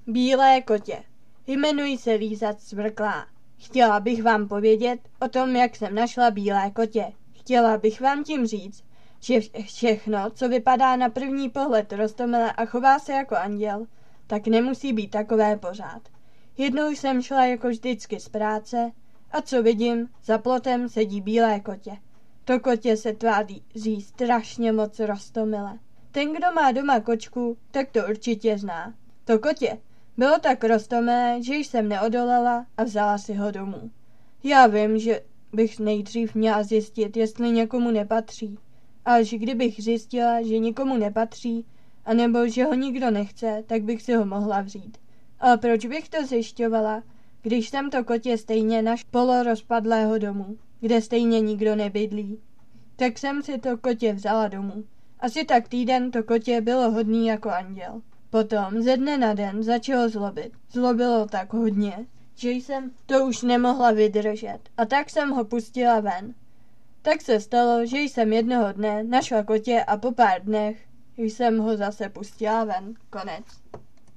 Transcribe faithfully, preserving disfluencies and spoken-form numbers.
Bílé kotě. Jmenuji se Líza Cvrklá. Chtěla bych vám povědět o tom, jak jsem našla bílé kotě. Chtěla bych vám tím říct, že všechno, co vypadá na první pohled roztomile a chová se jako anděl, tak nemusí být takové pořád. Jednou jsem šla jako vždycky z práce a co vidím, za plotem sedí bílé kotě. To kotě se tváří strašně moc roztomile. Ten, kdo má doma kočku, tak to určitě zná. To kotě bylo tak roztomilé, že jsem neodolala a vzala si ho domů. Já vím, že bych nejdřív měla zjistit, jestli někomu nepatří. Až kdybych zjistila, že nikomu nepatří, anebo že ho nikdo nechce, tak bych si ho mohla vzít. Ale proč bych to zjišťovala, když jsem to kotě stejně naš polorozpadlého domu, kde stejně nikdo nebydlí? Tak jsem si to kotě vzala domů. Asi tak týden to kotě bylo hodný jako anděl. Potom ze dne na den začalo zlobit. Zlobilo tak hodně, že jsem to už nemohla vydržet a tak jsem ho pustila ven. Tak se stalo, že jsem jednoho dne našla kotě a po pár dnech jsem ho zase pustila ven. Konec.